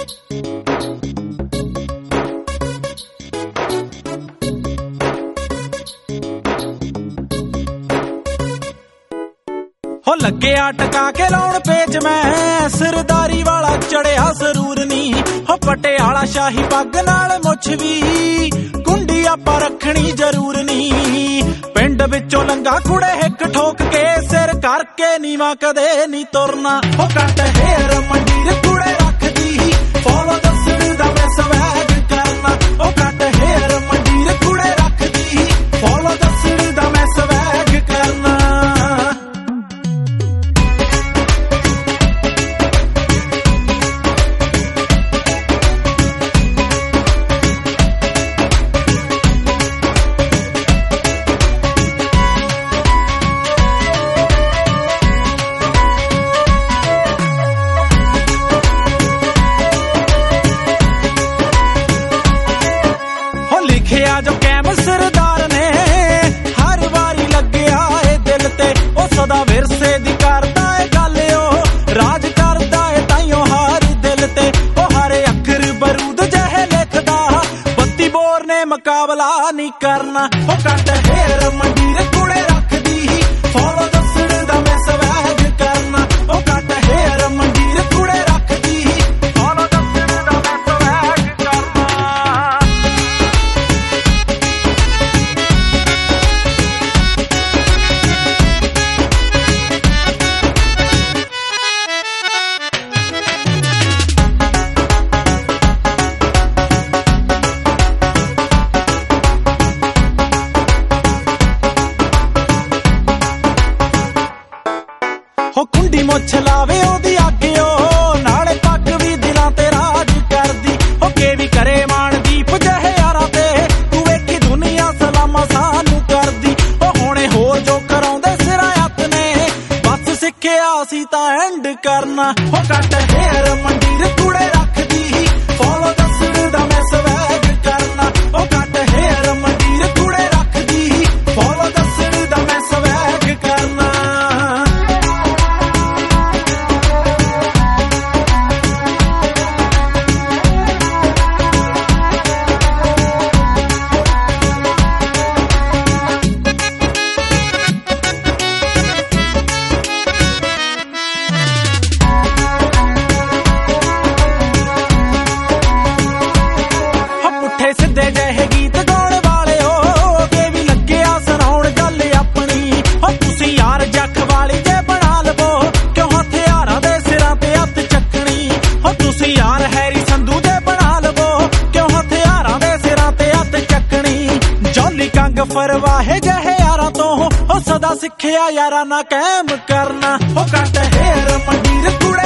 हो ਲੱਗਿਆ ਟਕਾ ਕੇ ਲਾਉਣ ਪੇਚ ਮੈਂ ਸਰਦਾਰੀ ਵਾਲਾ ਚੜਿਆ ਜ਼ਰੂਰ ਨਹੀਂ ਹੋ ਪਟਿਆਲਾ ਸ਼ਾਹੀ ਪੱਗ ਨਾਲ ਮੁੱਛ ਵੀ ਕੁੰਡੀ ਆਪਾਂ ਰੱਖਣੀ ਜ਼ਰੂਰ ਨਹੀਂ ਪਿੰਡ ਵਿੱਚੋਂ ਲੰਗਾ ਕੁੜੇ ਹਿੱਕ ਠੋਕ ਕੇ ਸਿਰ ਕਰਕੇ ਨੀਵਾਂ ਕਦੇ ਨਹੀਂ ਤੁਰਨਾ ਹੋ ਕੱਟ ਹੇਰ ਮੰਡੀਰ ਕੁੜੇ ਰੱਖਦੀ ਫੋਲੋ ਦੱਸਣ ਦਾ ਮੈਂ ਸਵੈਗ ਕਰਨਾ ਉਹ ਕੱਟ ਹੇਰ ਮੰਡੀਰ ਕੁੜੇ ਰੱਖਦੀ ਫੋਲੋ ਦੱਸਣ ਦਾ ਮੈਂ ਸਵੈਗ ਕਰਨਾ ਲਿਖਿਆ ਜੋ ਕੈਮ ਸਰਦਾਰ ਨੇ ਹਰ ਵਾਰੀ ਲੱਗਿਆ ਏ ਦਿਲ ਤੇ ਉਹ ਸਦਾ ਵਿਰਸੇ ਦੀ ਕਰਦਾ ਏ ਗੱਲ ਉਹ ਰਾਜ ਕਰਦਾ ਏ ਤਾਈਓ ਹਰ ਦਿਲ ਤੇ ਉਹ ਹਰ ਅੱਖਰ ਬਰੂਦ ਜਿਹੇ ਲਿਖਦਾ 32 ਬੋਰ ਨੇ ਮੁਕਾਬਲਾ ਨਹੀਂ ਕਰਨਾ ਉਹ ਕੱਟ ਹੇਰ ਮੰਡੀਰ ਕੁੜੇ ਰੱਖਦੀ ਫੋਲੋ ਦੱਸਣ ਦਾ ਮੈਂ ਸਵੈਗ ਕਰਨਾ ਉਹ ਕੱਟ ਹੇਰ ਮੰਡੀਰ ਕੁੜੇ ਰੱਖਦੀ ਫੋਲੋ ਦੱਸਣ ਦਾ ਮੈਂ ਸਵੈਗ ਕਰਨਾ ਹੋ ਕੁੰਡੀ ਮੁੱਛ ਲਾਵੇ ਉਹਦੀ ਆਗਿਓ ਨਾਲੇ ਪੱਗ ਵੀ ਦਿਲਾਂ ਤੇ ਰਾਜ ਕਰਦੀ ਹੋ ਕੇ ਵੀ ਕਰੇ ਮਾਣਦੀਪ ਜਿਹੇ ਯਾਰਾਂ ਤੇ ਤੂੰ ਵੇਖੀ ਦੁਨੀਆ ਸਲਾਮਾਂ ਸਾਨੂੰ ਕਰਦੀ ਉਹ ਹੁਣੇ ਹੋਰ ਜੋ ਕਰਾਉਂਦੇ ਸਿਰਾਂ ਹੱਥ ਨੇ ਬਸ ਸਿੱਖਿਆ ਸੀ ਤਾਂ ਐਂਡ ਕਰਨਾ ਹੋ ਕੱਟ ਹੇਰ ਮੰਡੀਰ ਕੁੜੇ ਰੱਖਦੀ ਫੋਲੋ ਦੱਸਣ ਦਾ ਮੈਂ ਸਵੈਗ ਕਰਨਾ ਉਹ ਕੱਟ ਹੇਰ ਮੰਡੀਰ ਕੁੜੇ ਰੱਖਦੀ ਫੋਲੋ ਦੱਸਣ ਦਾ ਮੈਂ ਸਵੈਗ ਕਰਨਾ ਸਿੱਧੇ ਜਿਹੇ ਗੀਤ ਗਾਉਣ ਵਾਲਿਓ ਕੇ ਵੀ ਲੱਗਿਆ ਸੁਣਾਉਣ ਗੱਲ ਆਪਣੀ ਹੋ ਤੁਸੀਂ ਯਾਰ ਜੱਖ ਵਾਲੀ ਜੇ ਬਣਾ ਲਵੋ ਕਿਉਂ ਹਥਿਆਰਾਂ ਦੇ ਸਿਰਾਂ ਤੇ ਹੱਥ ਚੱਕਣੀ ਹੋ ਤੁਸੀਂ ਯਾਰ ਹੈਰੀ ਸੰਧੂ ਜੇ ਬਣਾ ਲਵੋ ਕਿਉਂ ਹਥਿਆਰਾਂ ਦੇ ਸਿਰਾਂ ਤੇ ਹੱਥ ਚੱਕਣੀ ਜੌਲੀ ਕੰਗ ਫਰਵਾਹੇ ਜਿਹੇ ਯਾਰਾਂ ਤੋਂ ਹੋ ਸਦਾ ਸਿੱਖਿਆ ਯਾਰਾਂ ਨਾ ਕਾਇਮ ਕਰਨਾ ਹੋ ਕੱਟ ਹੇਰ ਮੰਡੀਰ ਕੁੜੇ